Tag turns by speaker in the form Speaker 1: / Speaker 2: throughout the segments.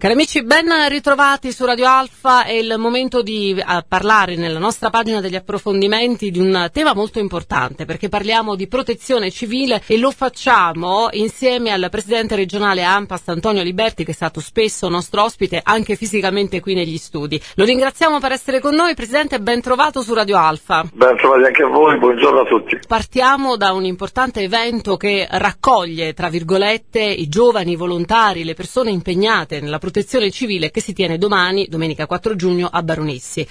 Speaker 1: Cari amici, ben ritrovati su Radio Alfa. È il momento di parlare nella nostra pagina degli approfondimenti di un tema molto importante, perché parliamo di protezione civile e lo facciamo insieme al presidente regionale ANPAST Antonio Liberti, che è stato spesso nostro ospite anche fisicamente qui negli studi. Lo ringraziamo per essere con noi. Presidente, ben trovato su Radio Alfa.
Speaker 2: Ben trovati anche a voi, buongiorno a tutti.
Speaker 1: Partiamo da un importante evento che raccoglie, tra virgolette, i giovani volontari, le persone impegnate nella protezione civile, che si tiene domani, domenica 4 giugno, a Baronissi.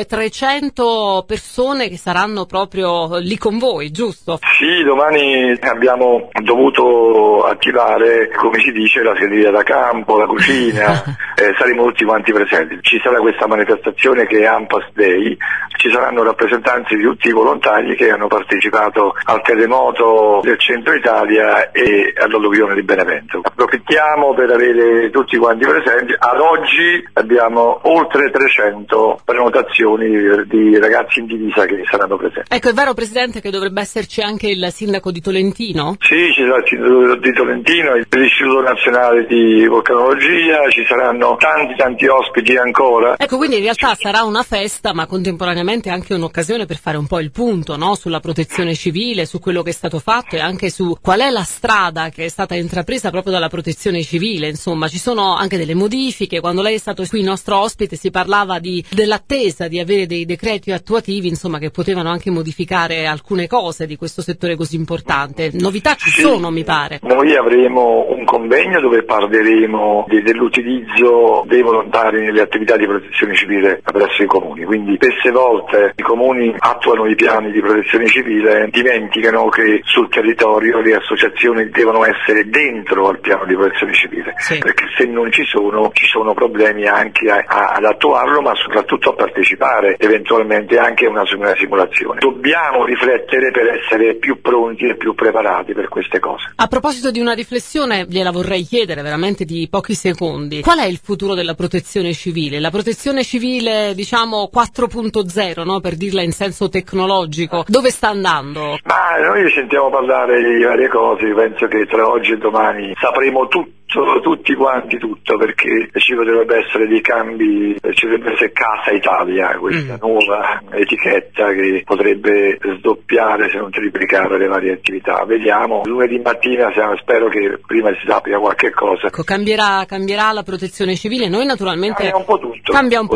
Speaker 1: 200-300 persone che saranno proprio lì con voi, giusto?
Speaker 2: Sì, domani abbiamo dovuto attivare, come si dice, la segreteria da campo, la cucina, saremo tutti quanti presenti. Ci sarà questa manifestazione che è ANPAST Day, ci saranno rappresentanti di tutti i volontari che hanno partecipato al terremoto del centro Italia e all'alluvione di Benevento. Approfittiamo per avere tutti quanti presenti. Ad oggi abbiamo oltre 300 prenotazioni di ragazzi in divisa che saranno presenti.
Speaker 1: Ecco, è vero, Presidente, che dovrebbe esserci anche il sindaco di Tolentino?
Speaker 2: Sì, ci sarà il sindaco di Tolentino, l'Istituto Nazionale di Vulcanologia, ci saranno tanti ospiti ancora.
Speaker 1: Ecco, quindi in realtà sarà una festa, ma contemporaneamente anche un'occasione per fare un po' il punto, no? Sulla protezione civile, su quello che è stato fatto e anche su qual è la strada che è stata intrapresa proprio dalla protezione civile. Insomma, ci sono anche delle modifiche. Quando lei è stato qui nostro ospite si parlava dell'attesa di avere dei decreti attuativi, insomma, che potevano anche modificare alcune cose di questo settore così importante. Novità ci sono, mi pare.
Speaker 2: Noi avremo un convegno dove parleremo dell'utilizzo dei volontari nelle attività di protezione civile presso i comuni. Quindi spesse volte i comuni attuano i piani di protezione civile, dimenticano che sul territorio le associazioni devono essere dentro al piano di protezione civile, sì. Perché se non ci sono problemi anche ad attuarlo, ma soprattutto a partecipare eventualmente anche a una simulazione. Dobbiamo riflettere per essere più pronti e più preparati per queste cose.
Speaker 1: A proposito di una riflessione, gliela vorrei chiedere veramente di pochi secondi. Qual è il futuro della protezione civile? La protezione civile, diciamo 4.0, no? Per dirla in senso tecnologico, dove sta andando?
Speaker 2: Ma noi sentiamo parlare di varie cose, penso che tra oggi e domani sapremo tutti quanti tutto, perché ci potrebbe essere dei cambi, ci potrebbe essere Casa Italia, questa nuova etichetta che potrebbe sdoppiare se non triplicare le varie attività. Vediamo, lunedì mattina spero che prima si sappia qualche cosa.
Speaker 1: Ecco, cambierà la protezione civile. Noi naturalmente
Speaker 2: cambia un po' tutto.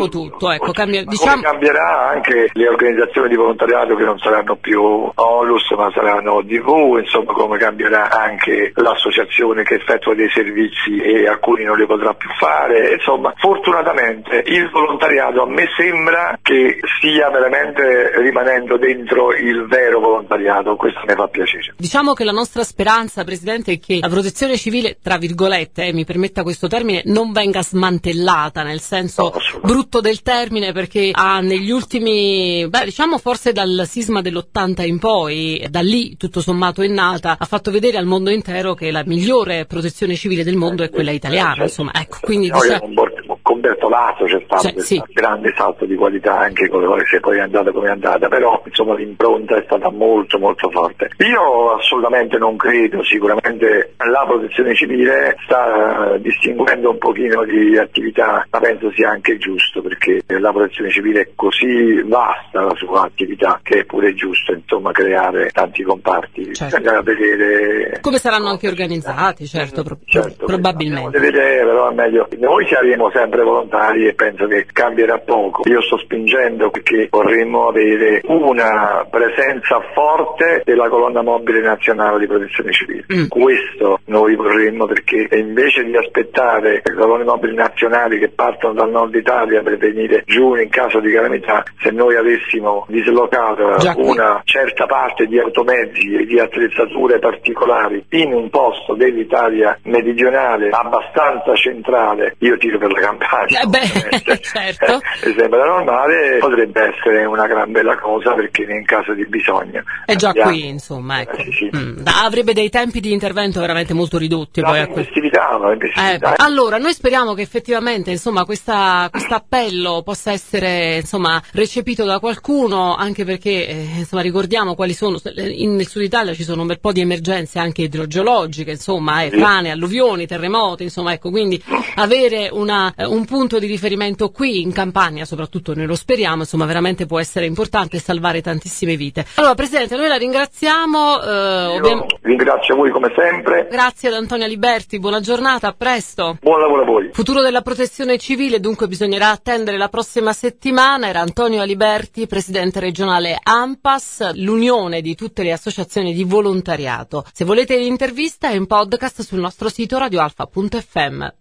Speaker 1: Ecco,
Speaker 2: diciamo... cambierà anche le organizzazioni di volontariato, che non saranno più ONLUS ma saranno ODV, insomma, come cambierà anche l'associazione che effettua dei servizi e alcuni non li potrà più fare. Insomma, fortunatamente il volontariato a me sembra che stia veramente rimanendo dentro il vero volontariato, questo mi fa piacere.
Speaker 1: Diciamo che la nostra speranza, Presidente, è che la protezione civile, tra virgolette, mi permetta questo termine, non venga smantellata nel senso brutto del termine, perché negli ultimi, diciamo forse dal sisma dell'80 in poi, da lì tutto sommato è nata, ha fatto vedere al mondo intero che la migliore protezione civile del mondo è quella italiana, insomma, ecco, quindi
Speaker 2: con Bertolaso c'è stato questo grande salto di qualità, anche se poi è andata come è andata, però insomma l'impronta è stata molto forte. Io assolutamente non credo, sicuramente la protezione civile sta distinguendo un pochino di attività, ma penso sia anche giusto, perché la protezione civile è così vasta la sua attività che è pure giusto, insomma, creare tanti comparti. Bisogna vedere
Speaker 1: come saranno anche organizzati, certo. Probabilmente.
Speaker 2: Delle idee, però è meglio. Noi saremo sempre volontari e penso che cambierà poco. Io sto spingendo perché vorremmo avere una presenza forte della colonna mobile nazionale di protezione civile. Questo noi vorremmo, perché invece di aspettare le colonne mobili nazionali che partono dal nord Italia per venire giù in caso di calamità, se noi avessimo dislocato una certa parte di automezzi e di attrezzature particolari in un posto dell'Italia meridionale abbastanza centrale, io tiro per la Campania, normali.
Speaker 1: Certo.
Speaker 2: Sembra normale, potrebbe essere una gran bella cosa, perché in caso di bisogno
Speaker 1: è già qui, insomma, ecco.
Speaker 2: Sì.
Speaker 1: Avrebbe dei tempi di intervento veramente molto ridotti.
Speaker 2: La festività.
Speaker 1: Allora, noi speriamo che effettivamente, insomma, quest'appello possa essere, insomma, recepito da qualcuno, anche perché, insomma, ricordiamo quali sono, nel sud Italia ci sono un bel po' di emergenze anche idrogeologiche, insomma, frane, alluvioni, terremoti, insomma, ecco, quindi avere un punto di riferimento qui in Campania, soprattutto noi lo speriamo, insomma, veramente può essere importante e salvare tantissime vite. Allora, Presidente, noi la ringraziamo.
Speaker 2: Ringrazio voi come sempre.
Speaker 1: Grazie ad Antonio Aliberti, buona giornata, a presto.
Speaker 2: Buon lavoro a voi.
Speaker 1: Futuro della protezione civile, dunque bisognerà attendere la prossima settimana. Era Antonio Aliberti, presidente regionale ANPAS, l'unione di tutte le associazioni di volontariato. Se volete l'intervista è in podcast sul nostro sito radioalfa.fm.